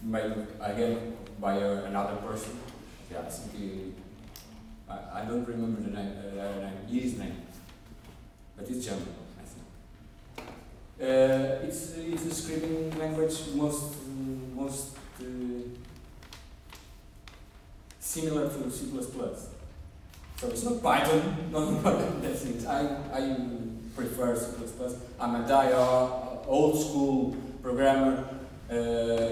made again by another person. Yeah, I think I don't remember the name, his name, but it's German, I think. It's a scripting language most similar to C++. So it's not Python, not that things. I prefer C++. I'm a old school programmer.